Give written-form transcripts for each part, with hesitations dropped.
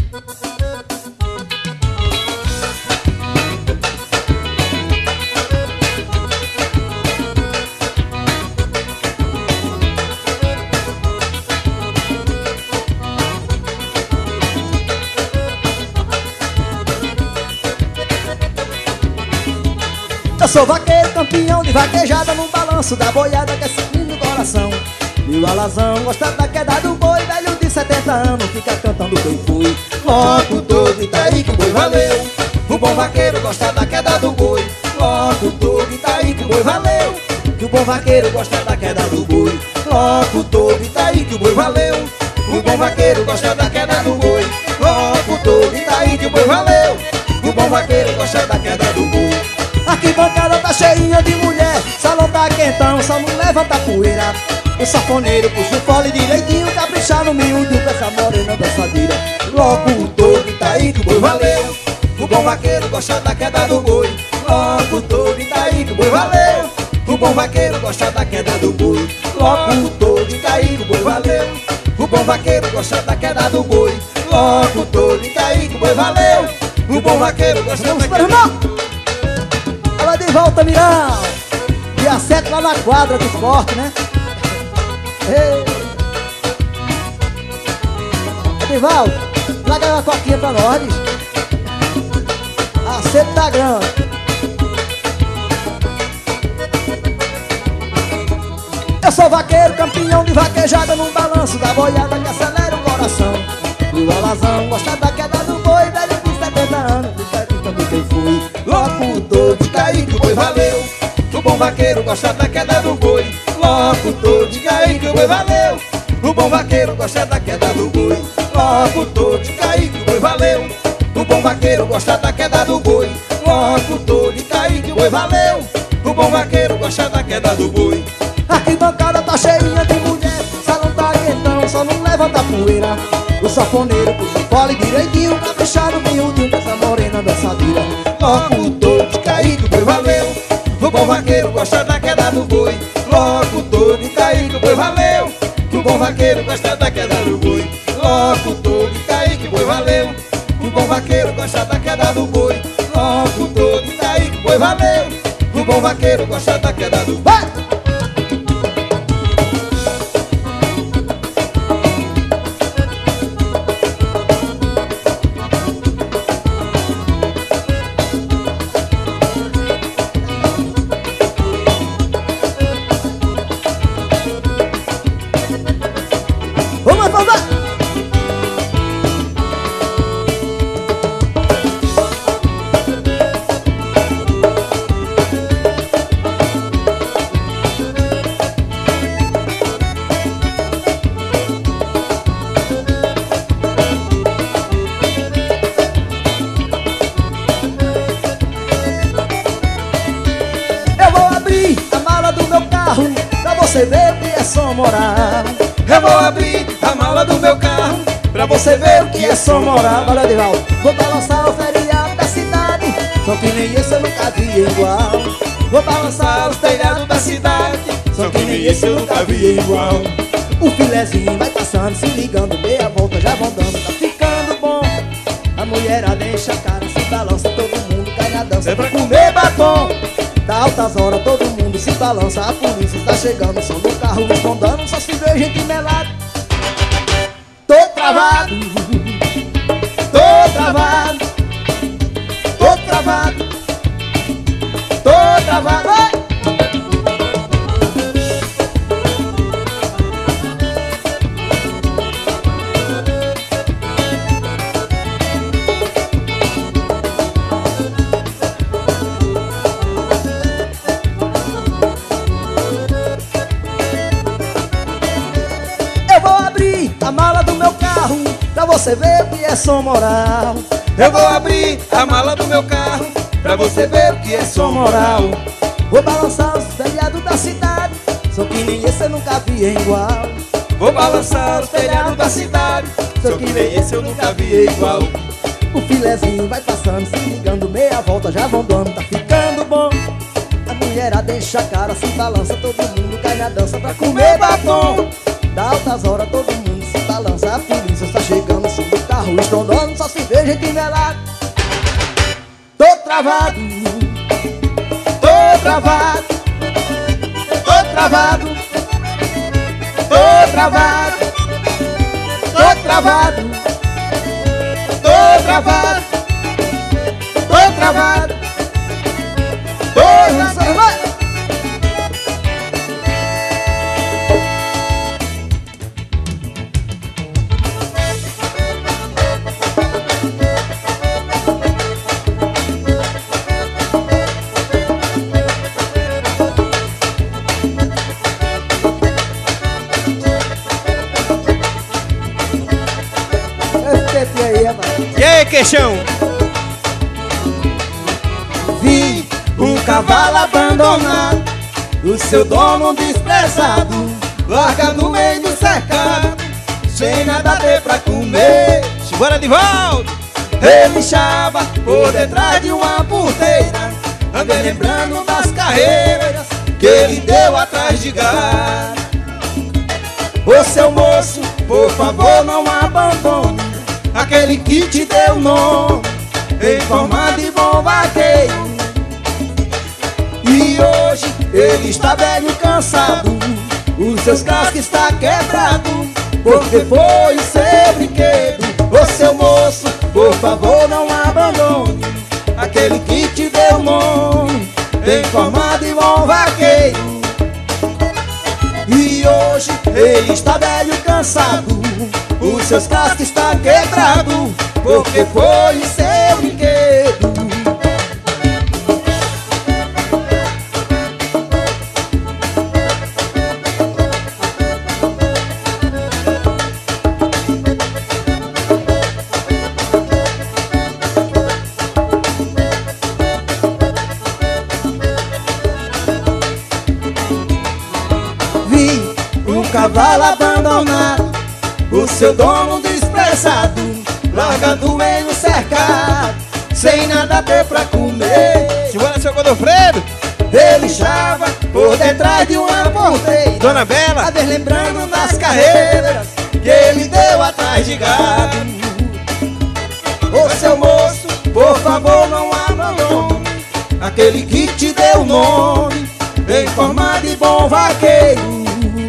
Eu sou vaqueiro, campeão de vaquejada, no balanço da boiada que é seguindo o coração. Meu alazão gosta da queda do boi, velho de 70 anos, fica cantando quem fui. Logo todo Itaí que o boi valeu. O bom vaqueiro gosta da queda do boi. Logo todo Itaí que o boi valeu. Que o bom vaqueiro gosta da queda do boi. Logo todo Itaí que o boi valeu. O bom vaqueiro gosta da queda do boi. Logo todo Itaí que o boi valeu. O bom vaqueiro gosta da queda do boi. Aqui bancada tá cheinha de mulher, salão tá quentão, só não levanta poeira. O safoneiro puxa o fole direitinho, caprichar no miúdo com essa morena dançadeira. Logo todo Itaí que o boi valeu. O bom vaqueiro gosta da queda do boi. Logo todo Itaí que o boi valeu. O bom vaqueiro gosta da queda do boi. Logo todo Itaí que o boi valeu. O bom vaqueiro gosta da queda do boi. Logo todo Itaí que o boi valeu. O bom vaqueiro gosta da queda do boi. Ela de volta, Mirão. Dia 7 lá na quadra do esporte, né? Ei. Edivaldo, traga uma coquinha pra nós. A sede tá grande. Eu sou vaqueiro, campeão de vaquejada, num balanço da boiada que acelera o coração. E o alazão gosta da queda do boi, velho de 70 anos, também quem fui. Logo todo Itaí que o boi valeu. O bom vaqueiro gosta da queda do boi. Logo todo Itaí que o boi valeu. O bom vaqueiro gosta da queda do boi. Logo todo Itaí que o boi valeu. O bom vaqueiro gosta da queda do boi. Logo todo Itaí que o boi valeu. O bom vaqueiro gosta da queda do boi. Aqui bancada tá cheinha de mulher, salão tá quentão, só não levanta poeira. O safoneiro puxa o fole direitinho, caprichar no miúdo com essa morena dançadeira. Logo todo Itaí que o boi valeu. O bom vaqueiro gosta da queda do boi. Logo todo Itaí que o boi valeu. O bom vaqueiro gosta da queda do boi. Logo todo Itaí que o boi valeu. O bom vaqueiro gosta da queda do boi. Logo todo Itaí que o boi valeu. O bom vaqueiro gosta da queda do boi. Pra você ver o que é só moral. Eu vou abrir a mala do meu carro pra você ver o que é só moral. Olha, Edivaldo, vou balançar o feriado da cidade, só que nem esse eu nunca vi igual. Vou balançar os telhados da cidade, só que nem esse eu nunca vi igual. O filezinho vai passando, se ligando, meia volta já vão dando, tá ficando bom. A mulherada enche a cara, se balança, todo mundo cai na dança. É pra comer batom. Tá altas horas, todo mundo se balança, a polícia está chegando, som do carro respondendo, só se vê gente melada. Tô travado, tô travado, tô travado, tô travado. A mala do meu carro, pra você ver o que é som moral. Eu vou abrir a mala do meu carro pra você ver o que é som moral. Vou balançar os telhados da cidade, só que nem esse eu nunca vi igual. Vou balançar os telhados da cidade, só que nem esse eu nunca vi igual. O filezinho vai passando, se ligando, meia volta já vão dando, tá ficando bom. A mulherada enche a cara, se balança, todo mundo cai na dança pra comer batom. Dá altas horas, todo mundo se balança, a polícia está chegando, som do carro carro estrondando, só se vê gente melada. Tô travado, tô travado, tô travado, tô travado, tô travado, tô travado, tô travado, tô travado. E aí, queixão? Vi um cavalo abandonado, o seu dono desprezado, larga no meio do cercado, sem nada ter pra comer. Simbora de volta! Ele chava por detrás de uma porteira, andei lembrando das carreiras que ele deu atrás de gado. Ô seu moço, por favor não abandone aquele que te deu nome, em forma de bom vaqueiro. E hoje ele está velho e cansado, os seus cascos está quebrado, porque foi o seu brinquedo. Ô seu moço, por favor não abandone aquele que te deu nome, em forma de bom vaqueiro. E hoje ele está velho e cansado, os seus cascos está quebrado, porque foi o seu brinquedo. Vi um cavalo abandonado, o seu dono desprezado, larga do meio cercado, sem nada ter pra comer. Simbora, seu Godofredo! Ele chava por detrás de uma porteira, Dona Bela! a vez lembrando das carreiras que ele deu atrás de gado. Ô seu moço, por favor não abandone aquele que te deu nome, em forma de bom vaqueiro.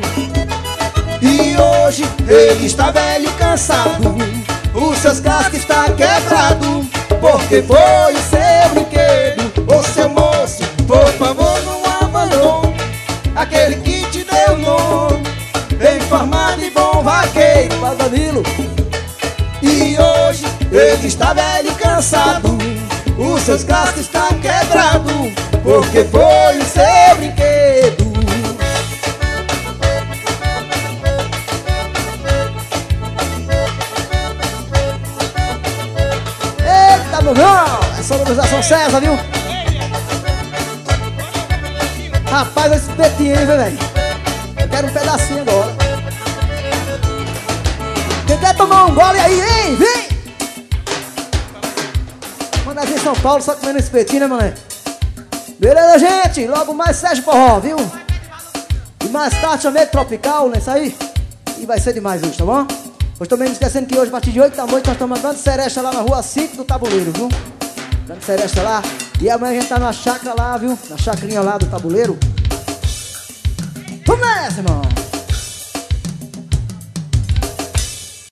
E hoje ele está velho e cansado, os seus cascos está quebrado, porque foi o seu brinquedo. Ô seu moço, por favor não abandone aquele que te deu nome, em forma de bom vaqueiro. Danilo. E hoje ele está velho e cansado, os seus cascos está quebrado, porque foi o seu brinquedo. Não, é só organização César, viu? Rapaz, esse petinho aí, velho. Eu quero um pedacinho agora. Quem quer tomar um gole aí, hein? Vem! Manda aqui em São Paulo, só comendo esse petinho, né, mané? Beleza, gente? Logo mais Sérgio Forró, viu? E mais tarde também Tropical, né? Isso aí. E vai ser demais hoje, tá bom? Hoje também não esquecendo que hoje, a partir de 8 da noite, nós estamos dando seresta lá na rua 5 do Tabuleiro, viu? Dando seresta lá. E amanhã a gente tá na chácara lá, viu? Na chacrinha lá do Tabuleiro. Vamos nessa, irmão!